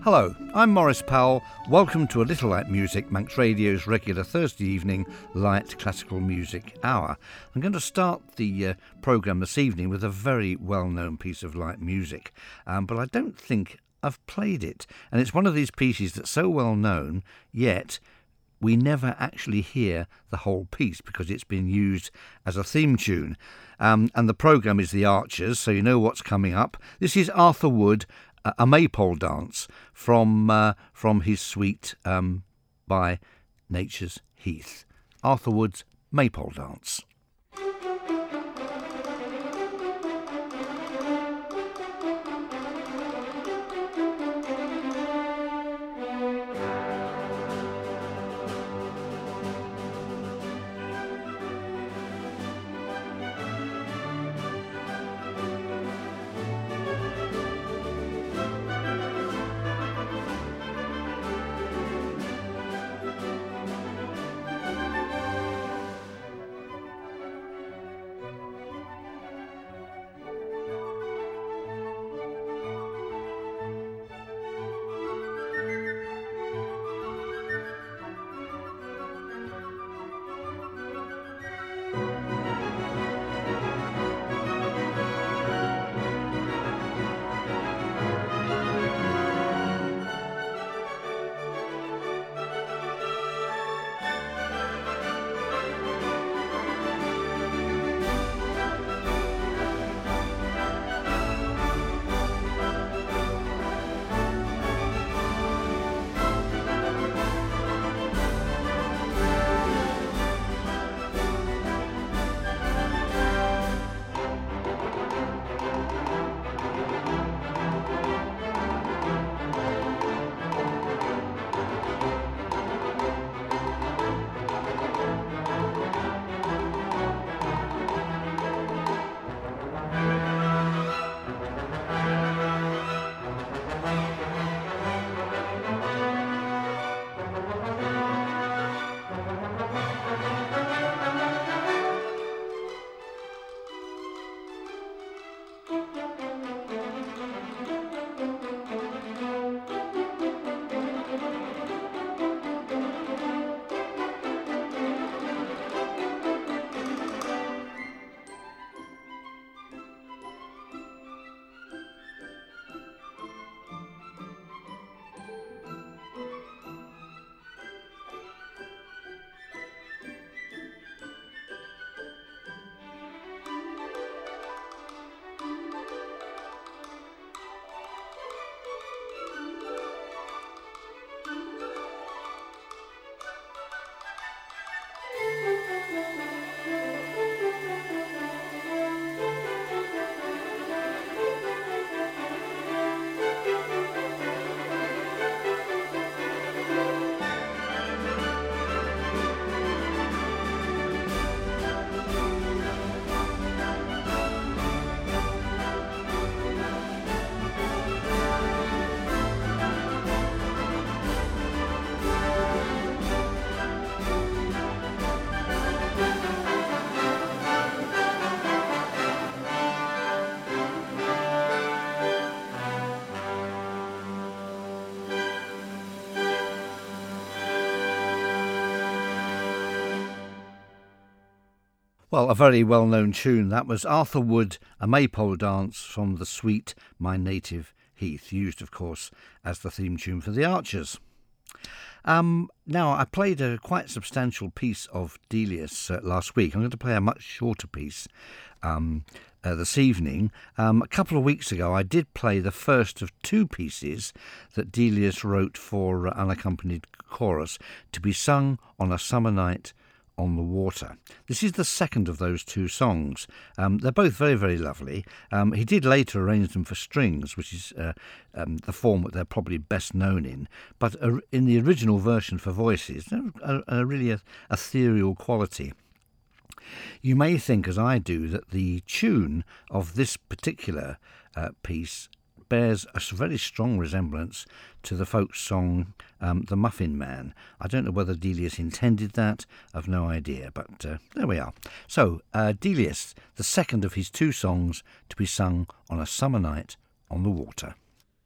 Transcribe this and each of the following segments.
Hello, I'm Maurice Powell. Welcome to A Little Light Music, Manx Radio's regular Thursday evening light classical music hour. I'm going to start the programme this evening with a very well-known piece of light music, but I don't think I've played it. And it's one of these pieces that's so well known, yet we never actually hear the whole piece because it's been used as a theme tune. And the programme is The Archers, so you know what's coming up. This is Arthur Wood, A Maypole Dance, from his suite by Nature's Heath. Arthur Wood's Maypole Dance. Well, a very well-known tune. That was Arthur Wood, A Maypole Dance from the suite My Native Heath, used, of course, as the theme tune for The Archers. Now, I played a quite substantial piece of Delius last week. I'm going to play a much shorter piece this evening. A couple of weeks ago, I did play the first of two pieces that Delius wrote for unaccompanied chorus to be sung on a summer night on the water. This is the second of those two songs. They're both very, very lovely. He did later arrange them for strings, which is the form that they're probably best known in. But in the original version for voices, they're really a ethereal quality. You may think, as I do, that the tune of this particular piece bears a very strong resemblance to the folk song The Muffin Man. I don't know whether Delius intended that, I've no idea, but there we are. So, Delius, the second of his two songs to be sung on a summer night on the water.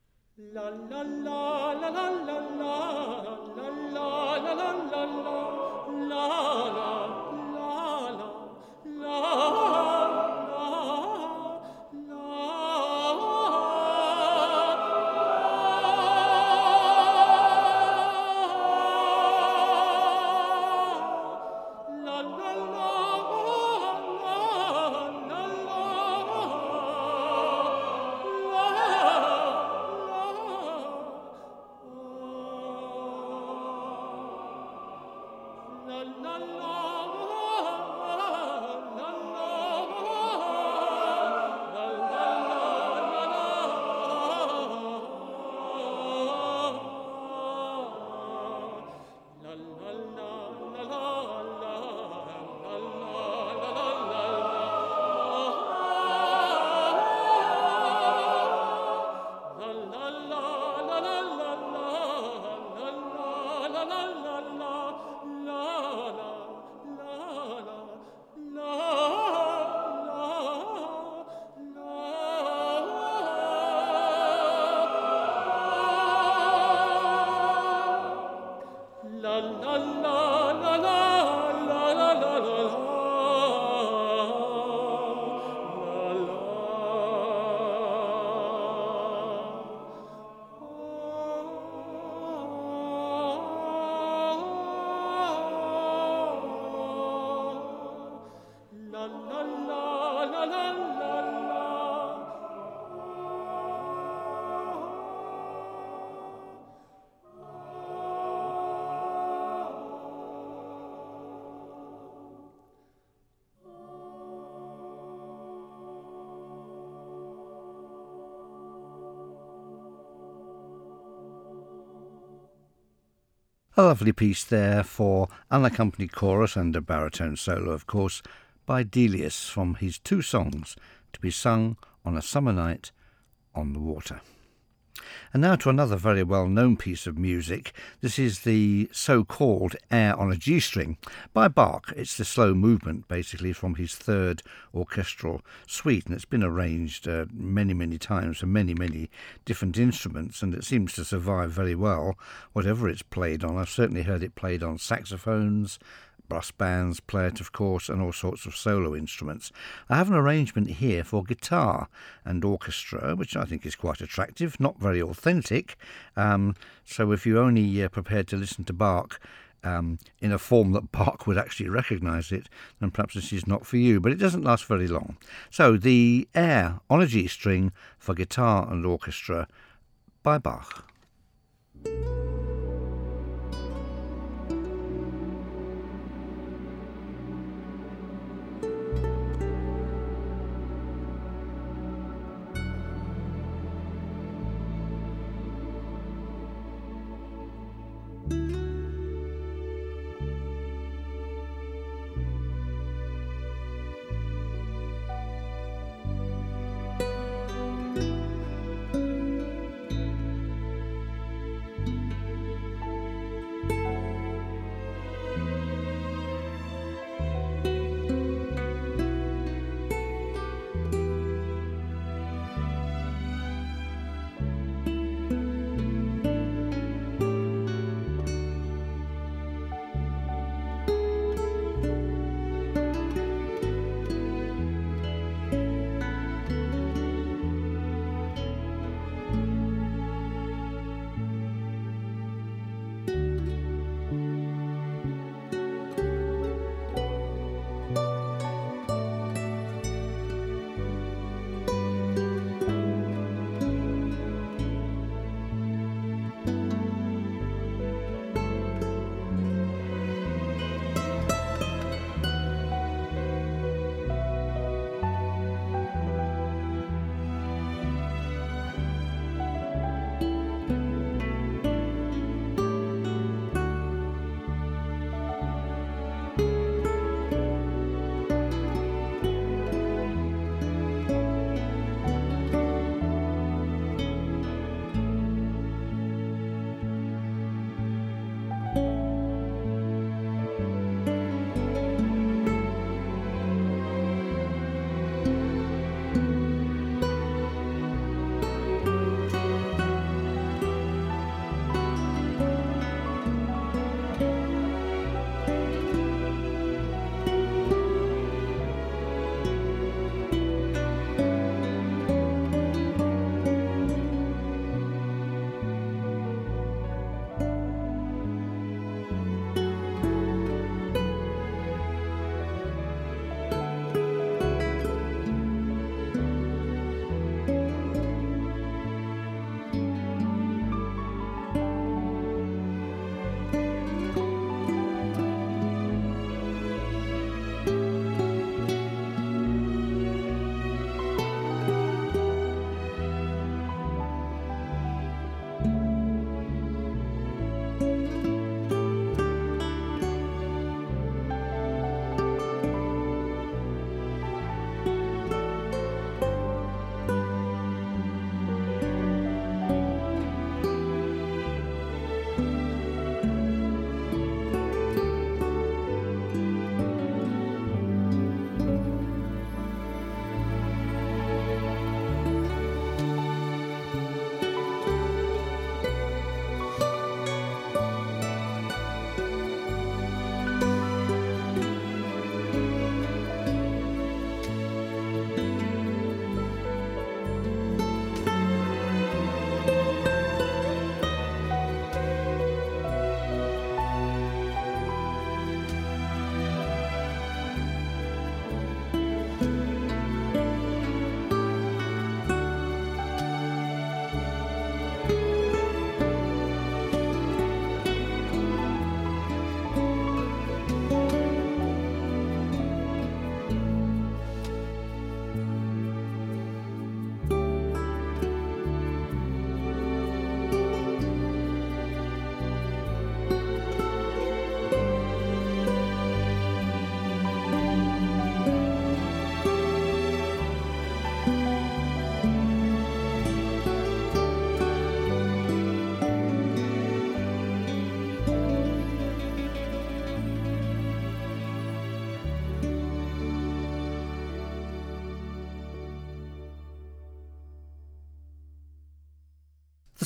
A lovely piece there for unaccompanied chorus and a baritone solo, of course, by Delius from his two songs to be sung on a summer night on the water. And now to another very well-known piece of music. This is the so-called Air on a G-string by Bach. It's the slow movement, basically, from his third orchestral suite, and it's been arranged many, many times for many, many different instruments, and it seems to survive very well, whatever it's played on. I've certainly heard it played on saxophones, brass bands, play it, of course, and all sorts of solo instruments. I have an arrangement here for guitar and orchestra, which I think is quite attractive, not very authentic. So if you're only prepared to listen to Bach in a form that Bach would actually recognise it, then perhaps this is not for you, but it doesn't last very long. So the Air on a G-string for guitar and orchestra by Bach.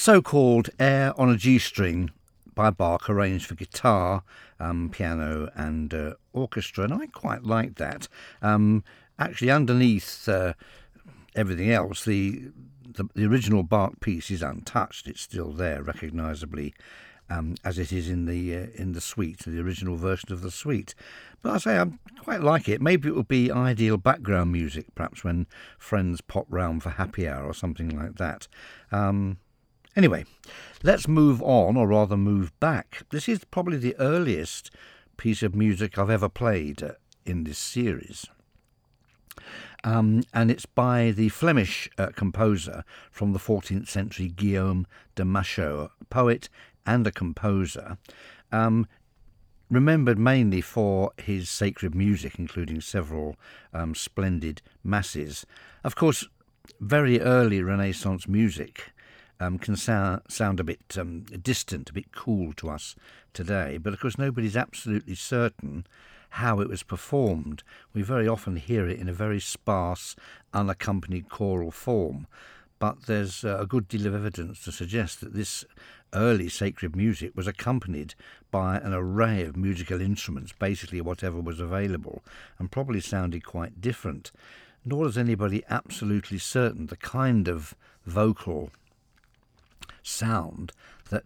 so-called Air on a G-string by Bach, arranged for guitar, piano and orchestra, and I quite like that. Actually, underneath everything else, the original Bach piece is untouched. It's still there, recognisably, as it is in the suite, the original version of the suite. But I say I quite like it. Maybe it would be ideal background music, perhaps when friends pop round for happy hour or something like that. Anyway, let's move on, or rather move back. This is probably the earliest piece of music I've ever played in this series. And it's by the Flemish composer from the 14th century, Guillaume de Machaut, a poet and a composer, remembered mainly for his sacred music, including several splendid masses. Of course, very early Renaissance music can sound a bit distant, a bit cool to us today, but of course nobody's absolutely certain how it was performed. We very often hear it in a very sparse, unaccompanied choral form, but there's a good deal of evidence to suggest that this early sacred music was accompanied by an array of musical instruments, basically whatever was available, and probably sounded quite different. Nor is anybody absolutely certain the kind of vocal sound that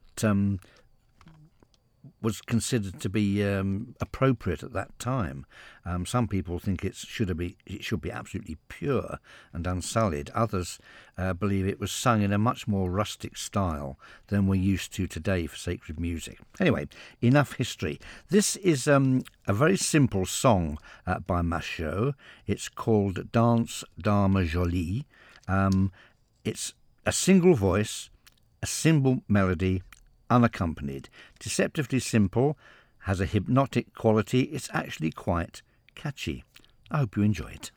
was considered to be appropriate at that time. Some people think it should be absolutely pure and unsullied. Others believe it was sung in a much more rustic style than we're used to today for sacred music. Anyway, enough history. This is a very simple song by Machaut. It's called Danse Dame Jolie. It's a single voice, a simple melody, unaccompanied, deceptively simple, has a hypnotic quality. It's actually quite catchy. I hope you enjoy it.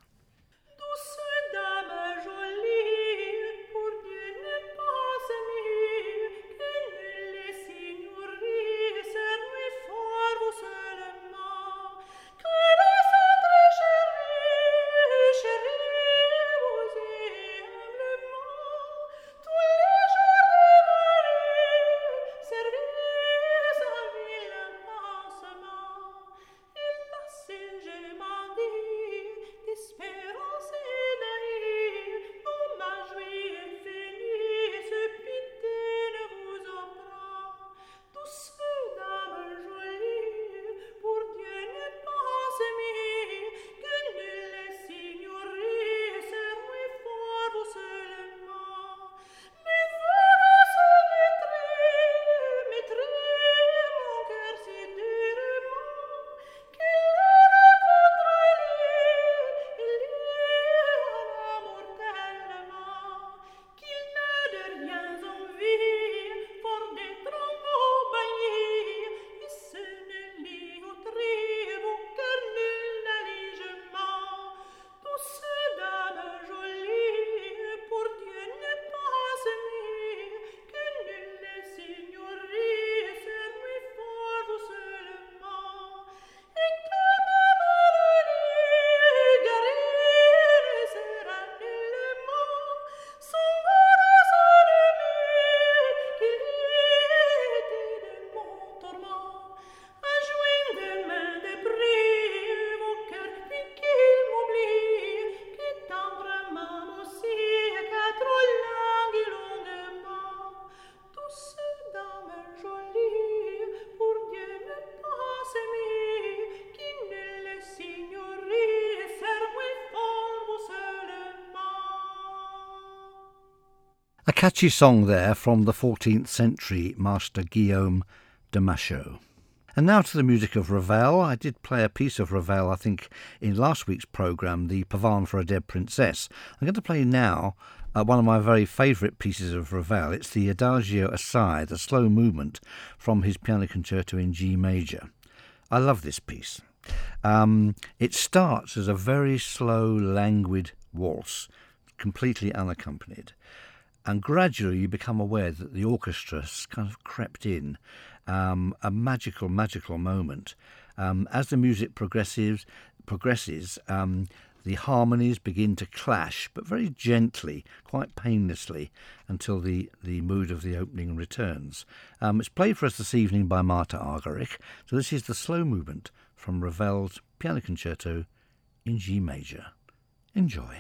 A catchy song there from the 14th century master Guillaume de Machaut. And now to the music of Ravel. I did play a piece of Ravel, I think, in last week's programme, the Pavane for a Dead Princess. I'm going to play now one of my very favourite pieces of Ravel. It's the Adagio Assai, the slow movement from his piano concerto in G major. I love this piece. It starts as a very slow, languid waltz, completely unaccompanied. And gradually you become aware that the orchestra's kind of crept in, a magical moment. As the music progresses, the harmonies begin to clash, but very gently, quite painlessly, until the mood of the opening returns. It's played for us this evening by Marta Argerich, so this is the slow movement from Ravel's Piano Concerto in G major. Enjoy.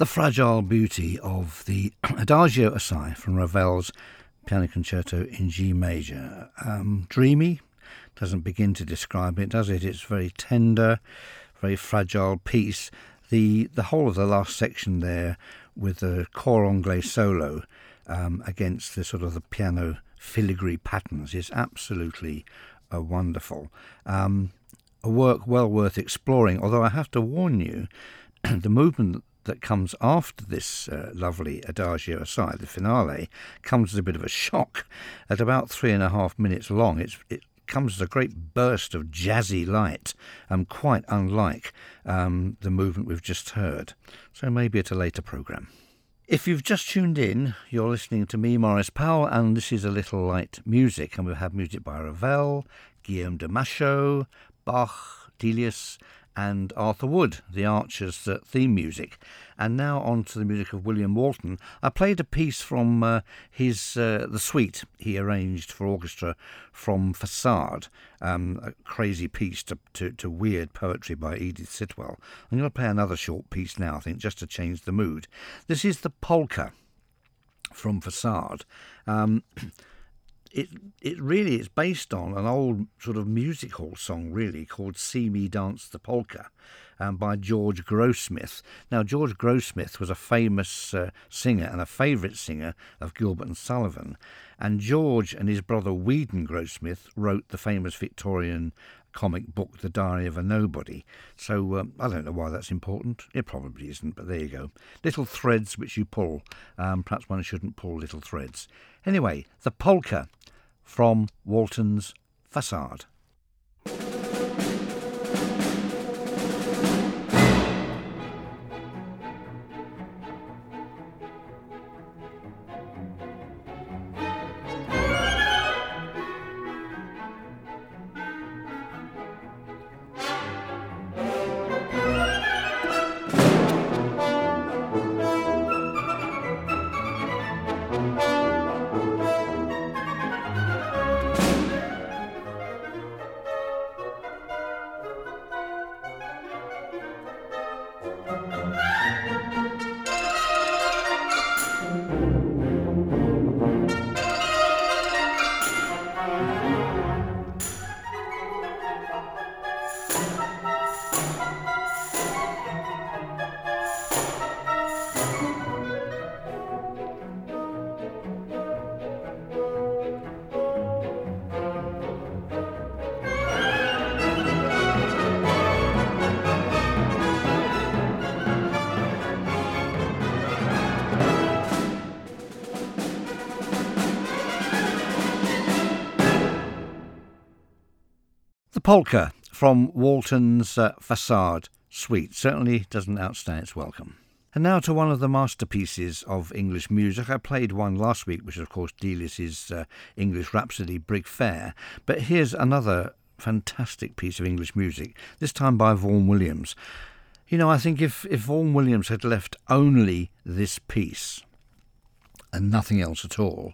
The fragile beauty of the Adagio Assai from Ravel's Piano Concerto in G major. Dreamy, doesn't begin to describe it, does it? It's very tender, very fragile piece. The whole of the last section there with the cor anglais solo against the sort of the piano filigree patterns is absolutely wonderful. A work well worth exploring, although I have to warn you, the movement that comes after this lovely Adagio Assai, the finale, comes as a bit of a shock. At about 3.5 minutes long, it comes as a great burst of jazzy light, quite unlike the movement we've just heard. So maybe at a later programme. If you've just tuned in, you're listening to me, Maurice Powell, and this is A Little Light Music, and we'll have music by Ravel, Guillaume de Machaut, Bach, Delius, and Arthur Wood, the Archers' theme music. And now on to the music of William Walton. I played a piece from his the suite he arranged for orchestra from Facade, a crazy piece to weird poetry by Edith Sitwell. I'm going to play another short piece now, I think, just to change the mood. This is the polka from Facade. It really is based on an old sort of music hall song, really, called See Me Dance the Polka, by George Grossmith. Now, George Grossmith was a famous singer and a favourite singer of Gilbert and Sullivan, and George and his brother Whedon Grossmith wrote the famous Victorian comic book The Diary of a Nobody. So I don't know why that's important. It probably isn't, but there you go. Little threads which you pull. Perhaps one shouldn't pull little threads. Anyway, the polka from Walton's Facade. Polka from Walton's Facade suite certainly doesn't outstay its welcome. And now to one of the masterpieces of English music. I played one last week, which is of course Delius's English Rhapsody, Brig Fair, but here's another fantastic piece of English music, this time by Vaughan Williams. You know, I think if Vaughan Williams had left only this piece and nothing else at all,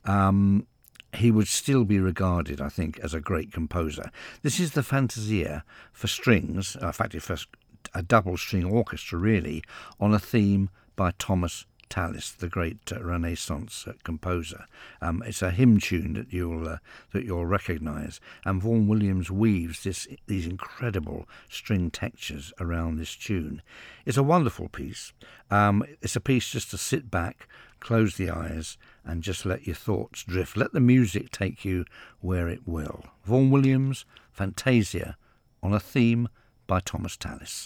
he would still be regarded, I think, as a great composer. This is the Fantasia for strings, in fact, for a double-string orchestra, really, on a theme by Thomas Tallis, the great Renaissance composer. It's a hymn tune that you'll recognise, and Vaughan Williams weaves these incredible string textures around this tune. It's a wonderful piece. It's a piece just to sit back, close the eyes, and just let your thoughts drift. Let the music take you where it will. Vaughan Williams, Fantasia, on a theme by Thomas Tallis.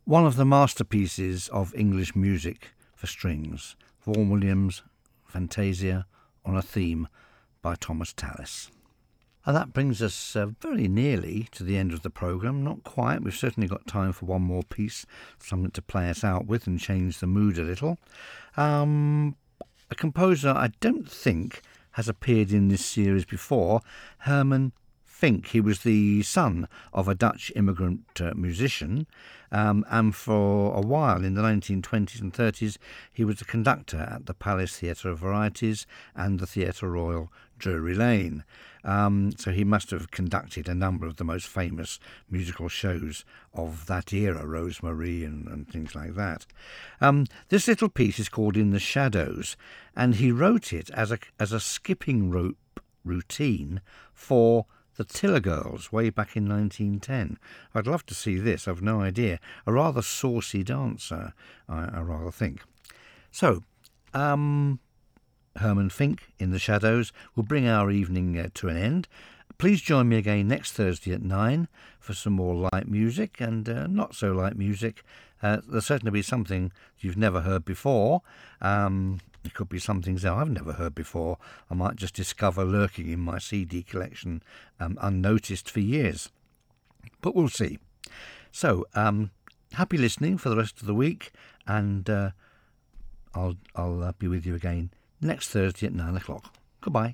One of the masterpieces of English music for strings, Vaughan Williams' Fantasia on a Theme by Thomas Tallis. And that brings us very nearly to the end of the programme. Not quite. We've certainly got time for one more piece, something to play us out with and change the mood a little. A composer I don't think has appeared in this series before, Herman Finck. He was the son of a Dutch immigrant musician, and for a while in the 1920s and 30s he was a conductor at the Palace Theatre of Varieties and the Theatre Royal Drury Lane. So he must have conducted a number of the most famous musical shows of that era, Rosemary and things like that. This little piece is called In the Shadows, and he wrote it as a skipping rope routine for the Tiller Girls way back in 1910. I'd love to see this, I've no idea. A rather saucy dancer, I rather think. So, Herman Finck, In the Shadows, will bring our evening to an end. Please join me again next Thursday at 9 for some more light music and not so light music. There'll certainly be something you've never heard before. It could be some things that I've never heard before. I might just discover lurking in my CD collection unnoticed for years. But we'll see. So, happy listening for the rest of the week, and I'll be with you again next Thursday at 9 o'clock. Goodbye.